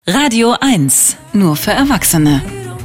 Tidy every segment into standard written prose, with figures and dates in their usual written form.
Radio 1, nur für Erwachsene.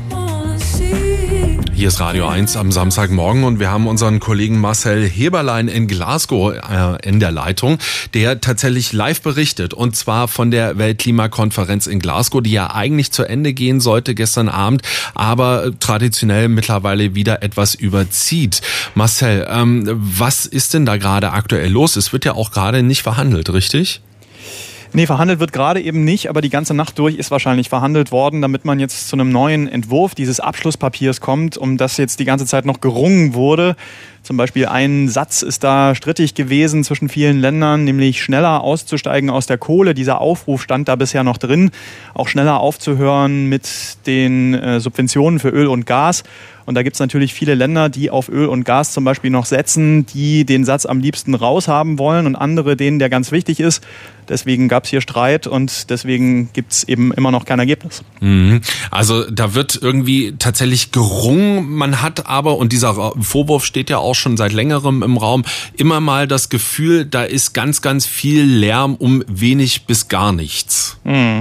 Hier ist Radio 1 am Samstagmorgen und wir haben unseren Kollegen Marcel Heberlein in Glasgow in der Leitung, der tatsächlich live berichtet, und zwar von der Weltklimakonferenz in Glasgow, die ja eigentlich zu Ende gehen sollte gestern Abend, aber traditionell mittlerweile wieder etwas überzieht. Marcel, was ist denn da gerade aktuell los? Es wird ja auch gerade nicht verhandelt, richtig? Nee, verhandelt wird gerade eben nicht, aber die ganze Nacht durch ist wahrscheinlich verhandelt worden, damit man jetzt zu einem neuen Entwurf dieses Abschlusspapiers kommt, um das jetzt die ganze Zeit noch gerungen wurde. Zum Beispiel ein Satz ist da strittig gewesen zwischen vielen Ländern, nämlich schneller auszusteigen aus der Kohle. Dieser Aufruf stand da bisher noch drin, auch schneller aufzuhören mit den Subventionen für Öl und Gas. Und da gibt es natürlich viele Länder, die auf Öl und Gas zum Beispiel noch setzen, die den Satz am liebsten raushaben wollen, und andere, denen der ganz wichtig ist. Deswegen gab es hier Streit und deswegen gibt es eben immer noch kein Ergebnis. Also da wird irgendwie tatsächlich gerungen. Man hat aber, und dieser Vorwurf steht ja auch schon seit längerem im Raum, immer mal das Gefühl, da ist ganz, ganz viel Lärm um wenig bis gar nichts.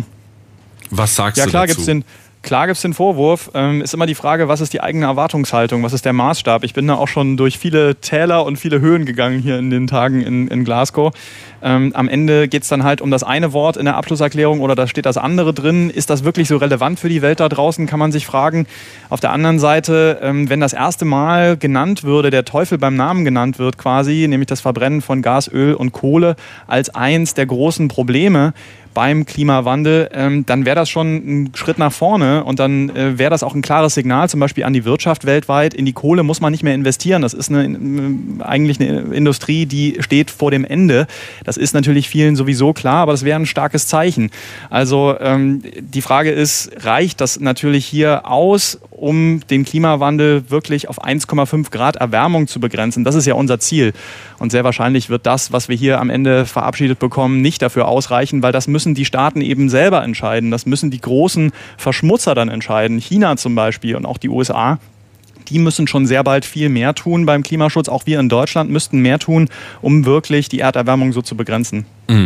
Was sagst du dazu? Klar gibt's den Vorwurf. Ist immer die Frage, was ist die eigene Erwartungshaltung, was ist der Maßstab? Ich bin da auch schon durch viele Täler und viele Höhen gegangen hier in den Tagen in Glasgow. Am Ende geht's dann halt um das eine Wort in der Abschlusserklärung oder da steht das andere drin. Ist das wirklich so relevant für die Welt da draußen, kann man sich fragen. Auf der anderen Seite, wenn das erste Mal genannt würde, der Teufel beim Namen genannt wird quasi, nämlich das Verbrennen von Gas, Öl und Kohle als eins der großen Probleme beim Klimawandel, dann wäre das schon ein Schritt nach vorne und dann wäre das auch ein klares Signal zum Beispiel an die Wirtschaft weltweit. In die Kohle muss man nicht mehr investieren. Das ist eigentlich eine Industrie, die steht vor dem Ende. Das ist natürlich vielen sowieso klar, aber das wäre ein starkes Zeichen. Also die Frage ist, reicht das natürlich hier aus, um den Klimawandel wirklich auf 1,5 Grad Erwärmung zu begrenzen? Das ist ja unser Ziel. Und sehr wahrscheinlich wird das, was wir hier am Ende verabschiedet bekommen, nicht dafür ausreichen, weil das müssen die Staaten eben selber entscheiden. Das müssen die großen Verschmutzer dann entscheiden. China zum Beispiel und auch die USA. Die müssen schon sehr bald viel mehr tun beim Klimaschutz. Auch wir in Deutschland müssten mehr tun, um wirklich die Erderwärmung so zu begrenzen.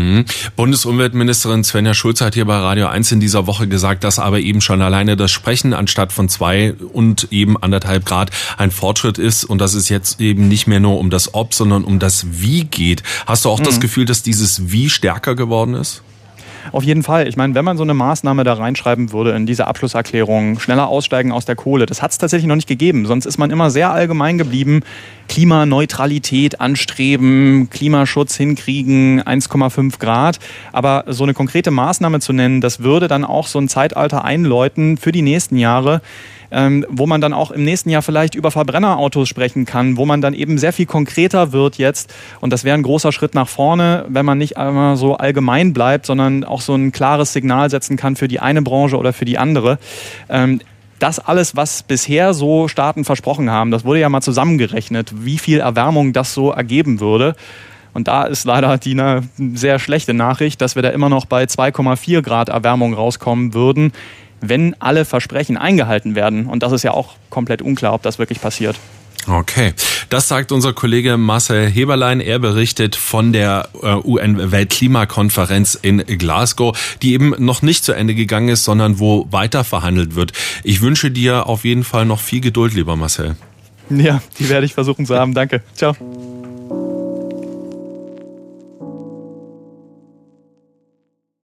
Bundesumweltministerin Svenja Schulze hat hier bei Radio 1 in dieser Woche gesagt, dass aber eben schon alleine das Sprechen anstatt von 2 und eben 1,5 Grad ein Fortschritt ist und dass es jetzt eben nicht mehr nur um das Ob, sondern um das Wie geht. Hast du auch das Gefühl, dass dieses Wie stärker geworden ist? Auf jeden Fall. Ich meine, wenn man so eine Maßnahme da reinschreiben würde in diese Abschlusserklärung, schneller aussteigen aus der Kohle, das hat es tatsächlich noch nicht gegeben. Sonst ist man immer sehr allgemein geblieben. Klimaneutralität anstreben, Klimaschutz hinkriegen, 1,5 Grad. Aber so eine konkrete Maßnahme zu nennen, das würde dann auch so ein Zeitalter einläuten für die nächsten Jahre, wo man dann auch im nächsten Jahr vielleicht über Verbrennerautos sprechen kann, wo man dann eben sehr viel konkreter wird jetzt. Und das wäre ein großer Schritt nach vorne, wenn man nicht einmal so allgemein bleibt, sondern auch so ein klares Signal setzen kann für die eine Branche oder für die andere. Das alles, was bisher so Staaten versprochen haben, das wurde ja mal zusammengerechnet, wie viel Erwärmung das so ergeben würde. Und da ist leider die sehr schlechte Nachricht, dass wir da immer noch bei 2,4 Grad Erwärmung rauskommen würden, wenn alle Versprechen eingehalten werden. Und das ist ja auch komplett unklar, ob das wirklich passiert. Okay, das sagt unser Kollege Marcel Heberlein. Er berichtet von der UN-Weltklimakonferenz in Glasgow, die eben noch nicht zu Ende gegangen ist, sondern wo weiter verhandelt wird. Ich wünsche dir auf jeden Fall noch viel Geduld, lieber Marcel. Ja, die werde ich versuchen zu haben. Danke. Ciao.